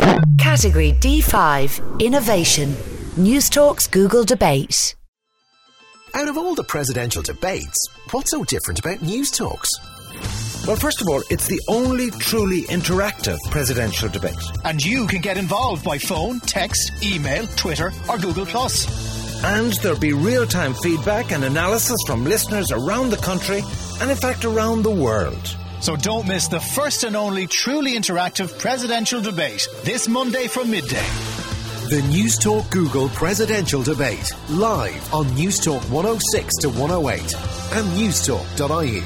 Category D5 Innovation. Newstalk's Google Debate. Out of all the presidential debates, what's so different about Newstalk's? Well, first of all, it's the only truly interactive presidential debate. And you can get involved by phone, text, email, Twitter or Google+. And there'll be real-time feedback and analysis from listeners around the country and, in fact, around the world. So don't miss the first and only truly interactive presidential debate this Monday from midday. The Newstalk Google Presidential Debate, live on Newstalk 106 to 108 and newstalk.ie.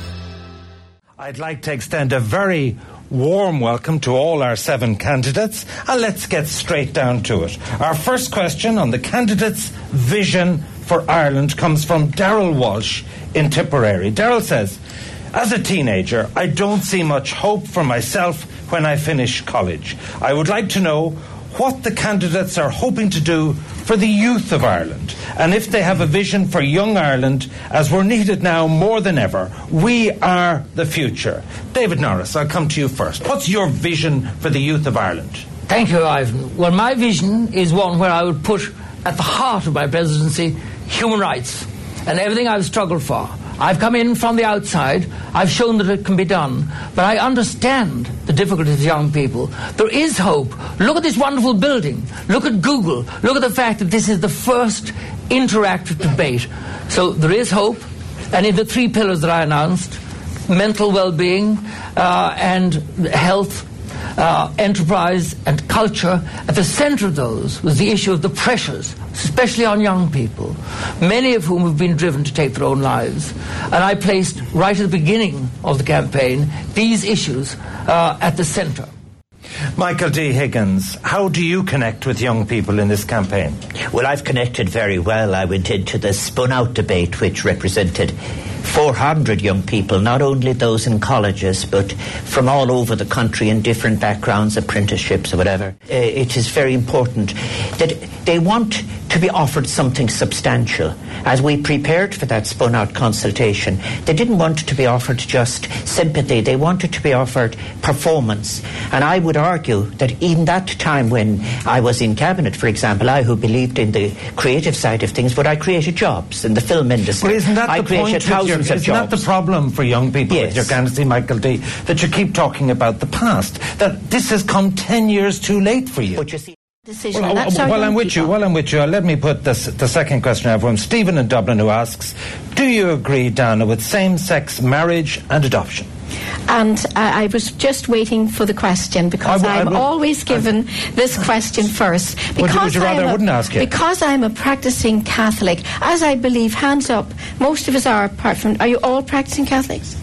I'd like to extend a very warm welcome to all our 7 candidates, and let's get straight down to it. Our first question on the candidates' vision for Ireland comes from Darryl Walsh in Tipperary. Darryl says, as a teenager, I don't see much hope for myself when I finish college. I would like to know what the candidates are hoping to do for the youth of Ireland, and if they have a vision for young Ireland, as we're needed now more than ever. We are the future. David Norris, I'll come to you first. What's your vision for the youth of Ireland? Thank you, Ivan. Well, my vision is one where I would put at the heart of my presidency human rights and everything I've struggled for. I've come in from the outside. I've shown that it can be done. But I understand the difficulties of young people. There is hope. Look at this wonderful building. Look at Google. Look at the fact that this is the first interactive debate. So there is hope. And in the 3 pillars that I announced, mental well-being and health, enterprise and culture, at the centre of those was the issue of the pressures, especially on young people, many of whom have been driven to take their own lives. And I placed, right at the beginning of the campaign, these issues at the centre. Michael D. Higgins, how do you connect with young people in this campaign? Well, I've connected very well. I went into the Spun Out debate, which represented 400 young people, not only those in colleges, but from all over the country in different backgrounds, apprenticeships or whatever. It is very important that they want to be offered something substantial. As we prepared for that Spun Out consultation, they didn't want to be offered just sympathy. They wanted to be offered performance. And I would argue that even that time when I was in cabinet, for example, I who believed in the creative side of things, but I created jobs in the film industry. Well, isn't that I the created point thousands of isn't jobs. that the problem for young people Yes. with your candidacy, Michael D., that you keep talking about the past, that this has come 10 years too late for you? But you see, decision. Well, I'm with you. Let me put the second question out for him. Stephen in Dublin, who asks, do you agree, Dana, with same-sex marriage and adoption? And I was just waiting for the question because I'm always given this question first. Would you rather I wouldn't ask you? Because I'm a practicing Catholic, as I believe, hands up, most of us are, apart from... Are you all practicing Catholics?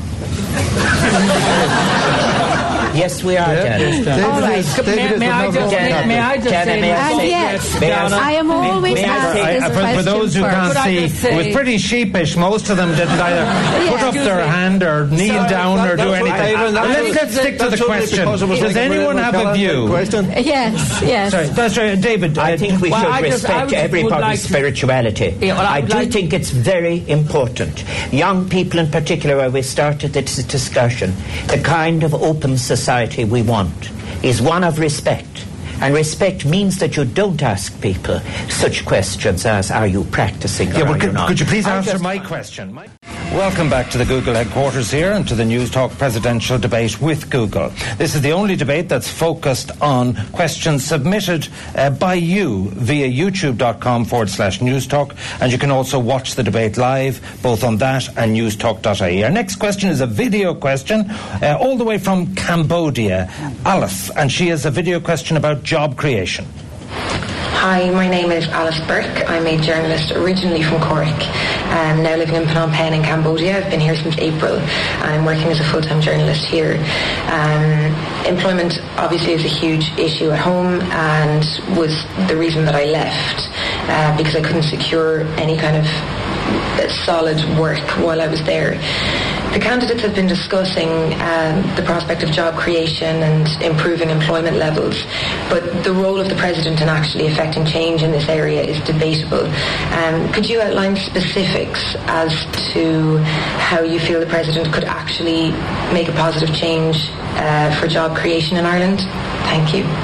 yes, we are, David. All right. May I just say, And yet, I am always asked this question for those who first. can't see, it was pretty sheepish. Most of them didn't either put up their hand or kneel down or do anything. Let's stick to the question. Does anyone have a view? Yes. Sorry, that's right, David. I think we should respect everybody's spirituality. I do think it's very important. Young people in particular, where we started this discussion, the kind of open society we want is one of respect. And respect means that you don't ask people such questions as, are you practicing or are you not? Could you please answer my question? Welcome back to the Google headquarters here and to the Newstalk presidential debate with Google. This is the only debate that's focused on questions submitted by you via youtube.com/Newstalk, and you can also watch the debate live both on that and newstalk.ie. Our next question is a video question all the way from Cambodia, Alice, and she has a video question about job creation. Hi, my name is Alice Burke. I'm a journalist originally from Cork, now living in Phnom Penh in Cambodia. I've been here since April and I'm working as a full-time journalist here. Employment obviously is a huge issue at home and was the reason that I left because I couldn't secure any kind of solid work while I was there. The candidates have been discussing the prospect of job creation and improving employment levels, but the role of the President in actually affecting change in this area is debatable. Could you outline specifics as to how you feel the President could actually make a positive change for job creation in Ireland? Thank you.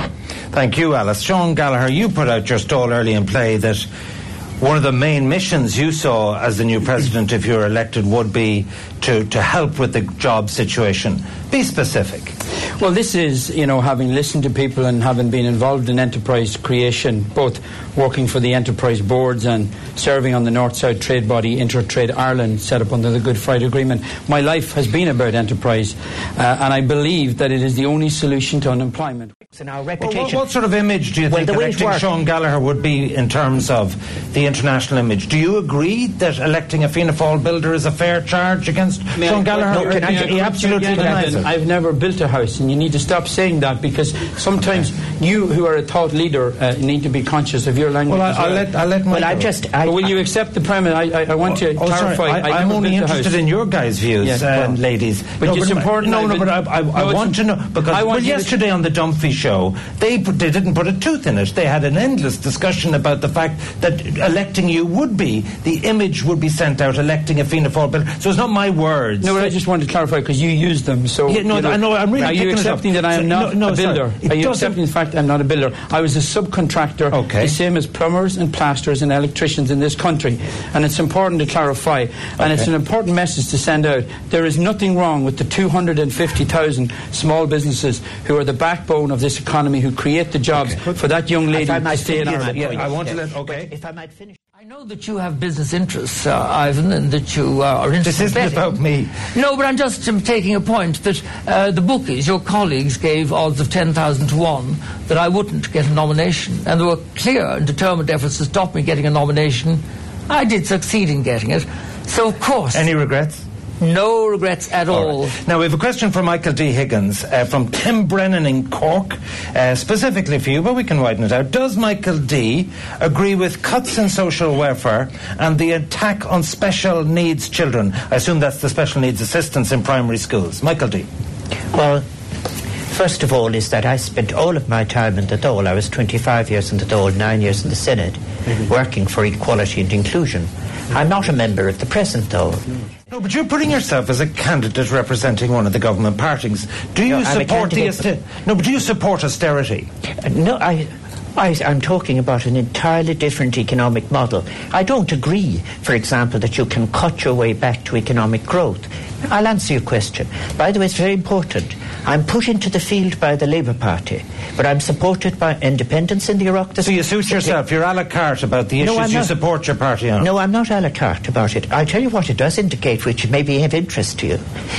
Thank you, Alice. Sean Gallagher, you put out your stall early in play that one of the main missions you saw as the new president, if you were elected, would be to help with the job situation. Be specific. Well, this is, having listened to people and having been involved in enterprise creation, both working for the enterprise boards and serving on the North-South trade body Intertrade Ireland, set up under the Good Friday Agreement. My life has been about enterprise, and I believe that it is the only solution to unemployment. And our reputation. What sort of image do you think electing Sean Gallagher would be in terms of the international image? Do you agree that electing a Fianna Fáil builder is a fair charge against Sean Gallagher? He absolutely denies it. I've never built a house, and you need to stop saying that, because sometimes you, who are a thought leader, need to be conscious of your language. Well, I'll let Michael. Will you accept the premise? I want to clarify. I'm only interested in your guys' views, ladies. But it's important. But I want to know, because yesterday on the Dunphy show, they didn't put a tooth in it. They had an endless discussion about the fact that electing you would be, the image would be sent out, electing a Fianna Fáil builder. So it's not my words. No, but I just wanted to clarify, because you used them. So I know. I'm really. Are you accepting that I am not a builder? Are you accepting the fact I'm not a builder? I was a subcontractor, the same as plumbers and plasterers and electricians in this country. And it's important to clarify, and it's an important message to send out. There is nothing wrong with the 250,000 small businesses who are the backbone of this economy, who create the jobs for that young lady to stay in Ireland. I want to let. Okay. If I might finish. I know that you have business interests, Ivan, and that you are interested. This isn't about me. No, but I'm just taking a point that the bookies, your colleagues, gave odds of 10,000 to 1 that I wouldn't get a nomination, and there were clear and determined efforts to stop me getting a nomination. I did succeed in getting it, so of course. Any regrets? No regrets at all. Right. Now, we have a question from Michael D. Higgins from Tim Brennan in Cork, specifically for you, but we can widen it out. Does Michael D. agree with cuts in social welfare and the attack on special needs children? I assume that's the special needs assistants in primary schools. Michael D. Well, first of all, is that I spent all of my time in the Dáil. I was 25 years in the Dáil, 9 years in the Senate, working for equality and inclusion. I'm not a member of the present Dáil. No, but you're putting yourself as a candidate representing one of the government parties. Do you support do you support austerity? No, I'm talking about an entirely different economic model. I don't agree, for example, that you can cut your way back to economic growth. I'll answer your question. By the way, it's very important. I'm put into the field by the Labour Party, but I'm supported by independents in the Iraq. So you suit yourself. You're a la carte about the issues you support your party on. No, I'm not a la carte about it. I'll tell you what it does indicate, which may be of interest to you.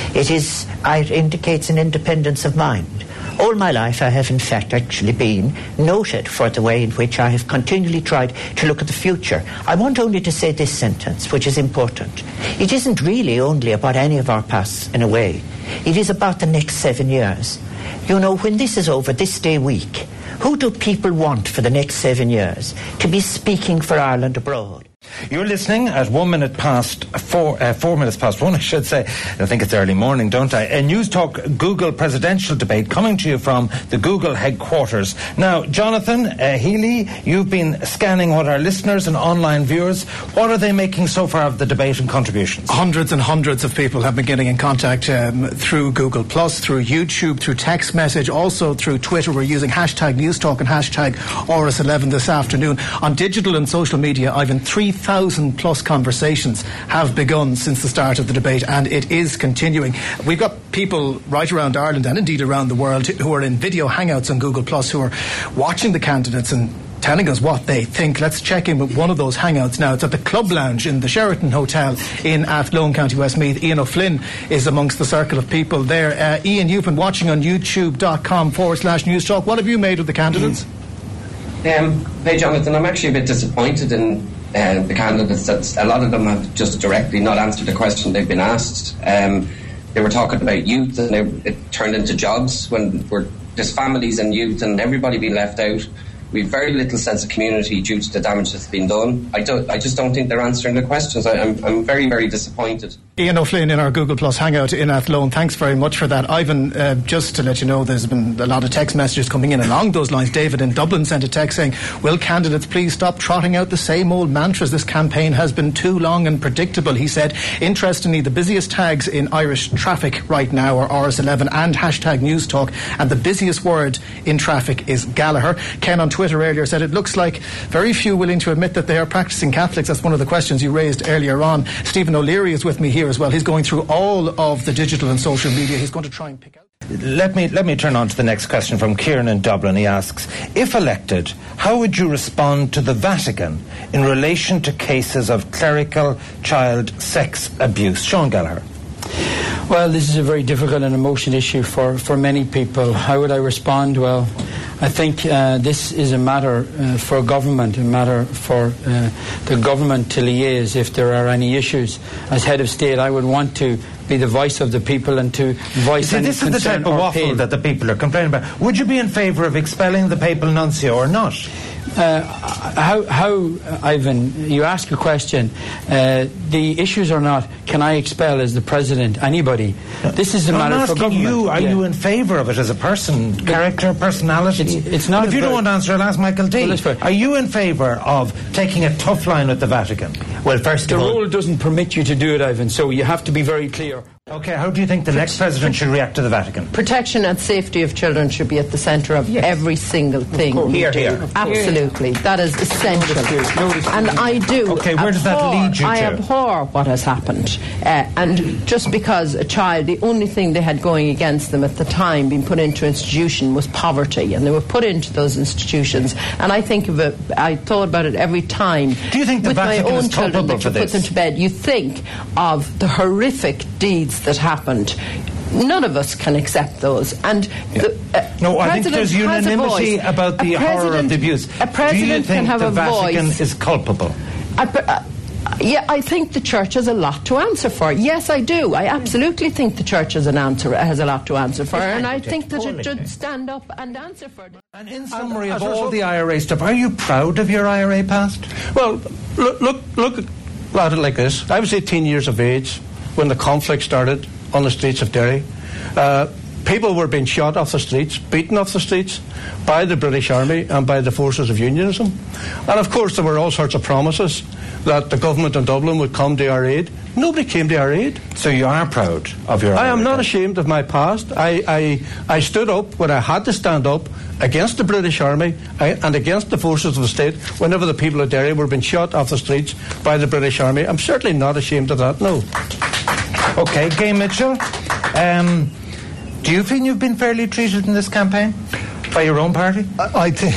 It indicates an independence of mind. All my life I have in fact actually been noted for the way in which I have continually tried to look at the future. I want only to say this sentence, which is important. It isn't really only about any of our pasts in a way. It is about the next 7 years. You know, when this is over, this day week, who do people want for the next 7 years to be speaking for Ireland abroad? You're listening at 4 minutes past 1, I should say. I think it's early morning, don't I? A News Talk Google presidential debate coming to you from the Google headquarters. Now, Jonathan Healy, you've been scanning what our listeners and online viewers, what are they making so far of the debate and contributions? Hundreds and hundreds of people have been getting in contact through Google+, through YouTube, through text message, also through Twitter. We're using hashtag Newstalk and hashtag RS11 this afternoon. On digital and social media, Ivan, 3,000 plus conversations have begun since the start of the debate, and it is continuing. We've got people right around Ireland and indeed around the world who are in video hangouts on Google+, who are watching the candidates and telling us what they think. Let's check in with one of those hangouts now. It's at the Club Lounge in the Sheraton Hotel in Athlone, County Westmeath. Ian O'Flynn is amongst the circle of people there. Ian, you've been watching on youtube.com/Newstalk. What have you made of the candidates? Hey, Jonathan, I'm actually a bit disappointed in the candidates. That a lot of them have just directly not answered the question they've been asked. They were talking about youth, and it turned into jobs when there's families and youth and everybody being left out. We've very little sense of community due to the damage that's been done. I just don't think they're answering the questions. I'm very, very disappointed. Ian O'Flynn in our Google Plus Hangout in Athlone. Thanks very much for that. Ivan, just to let you know, there's been a lot of text messages coming in along those lines. David in Dublin sent a text saying, will candidates please stop trotting out the same old mantras? This campaign has been too long and predictable. He said, interestingly, the busiest tags in Irish traffic right now are RS11 and hashtag Newstalk, and the busiest word in traffic is Gallagher. Ken on Twitter earlier said, it looks like very few willing to admit that they are practicing Catholics. That's one of the questions you raised earlier on. Stephen O'Leary is with me here as well. He's going through all of the digital and social media. He's going to try and pick out. Let me turn on to the next question from Kieran in Dublin. He asks, if elected, how would you respond to the Vatican in relation to cases of clerical child sex abuse? Sean Gallagher. Well, this is a very difficult and emotional issue for many people. How would I respond? Well, I think this is a matter for government, a matter for the government to liaise if there are any issues. As head of state, I would want to be the voice of the people and to voice any concern or pain. This is the type of waffle that the people are complaining about. Would you be in favour of expelling the papal nuncio or not? How, Ivan, you ask a question. The issues are not, can I expel as the president anybody? This is a matter for government. You, are you in favour of it as a person, character, personality? It's not. But if you don't want to answer, I'll ask Michael D. Well, are you in favour of taking a tough line with the Vatican? Well, first of all, the rule doesn't permit you to do it, Ivan, so you have to be very clear. Okay, how do you think the next president should react to the Vatican? Protection and safety of children should be at the centre of every single thing. Here. Absolutely. That is essential. And I do. Okay, where does that lead you to? I abhor what has happened. And just because a child, the only thing they had going against them at the time being put into institution was poverty, and they were put into those institutions. And I think of it, I thought about it every time. Do you think the Vatican is culpable for this? Put them to bed. You think of the horrific deeds that happened. None of us can accept those. And I think there's unanimity about the horror of the abuse. A president can have a voice. Do you think the Vatican is culpable? I think the church has a lot to answer for. Yes, I do. I absolutely think the church has a lot to answer for, and I think that it should stand up and answer for it. And in summary of all the IRA stuff, are you proud of your IRA past? Well, look at it like this. I was 18 years of age when the conflict started on the streets of Derry. People were being shot off the streets, beaten off the streets by the British Army and by the forces of unionism. And of course there were all sorts of promises that the government in Dublin would come to our aid. Nobody came to our aid. So you are proud of your... I am not ashamed of my past. I stood up when I had to stand up against the British Army and against the forces of the state whenever the people of Derry were being shot off the streets by the British Army. I'm certainly not ashamed of that, no. Okay, Gay Mitchell, do you feel you've been fairly treated in this campaign by your own party? I think...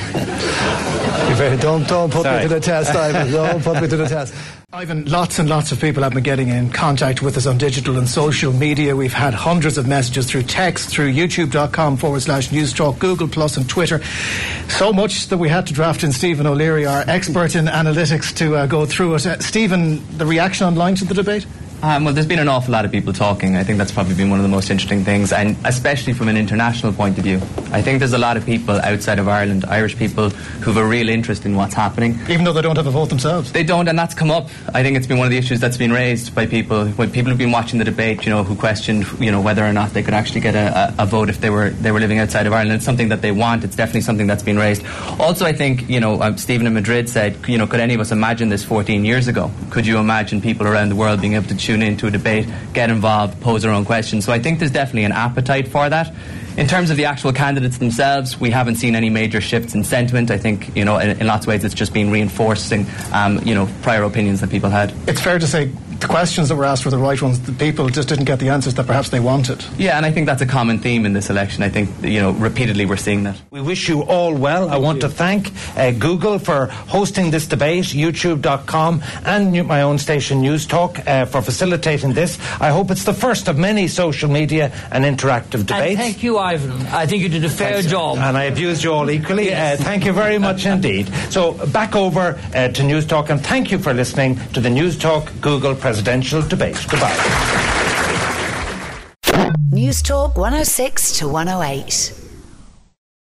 Don't put me to the test, Ivan. Don't put me to the test. Ivan, lots and lots of people have been getting in contact with us on digital and social media. We've had hundreds of messages through text, through youtube.com/Newstalk, Google Plus and Twitter. So much that we had to draft in Stephen O'Leary, our expert in analytics, to go through it. Stephen, the reaction online to the debate? Well, there's been an awful lot of people talking. I think that's probably been one of the most interesting things, and especially from an international point of view. I think there's a lot of people outside of Ireland, Irish people, who have a real interest in what's happening. Even though they don't have a vote themselves? They don't, and that's come up. I think it's been one of the issues that's been raised by people. When people have been watching the debate, who questioned, whether or not they could actually get a vote if they were living outside of Ireland. It's something that they want. It's definitely something that's been raised. Also, I think, Stephen in Madrid said, could any of us imagine this 14 years ago? Could you imagine people around the world being able to tune into a debate, get involved, pose their own questions? So I think there's definitely an appetite for that. In terms of the actual candidates themselves, we haven't seen any major shifts in sentiment. I think, in lots of ways it's just been reinforcing, prior opinions that people had. It's fair to say the questions that were asked were the right ones. The people just didn't get the answers that perhaps they wanted. Yeah, and I think that's a common theme in this election. I think, repeatedly we're seeing that. We wish you all well. I want to thank Google for hosting this debate, youtube.com, and my own station Newstalk for facilitating this. I hope it's the first of many social media and interactive debates. And thank you, Ivan. I think you did a fair job. And I abused you all equally. Yes. Thank you very much indeed. So back over to Newstalk, and thank you for listening to the Newstalk Google presidential debate. Goodbye. Newstalk 106 to 108.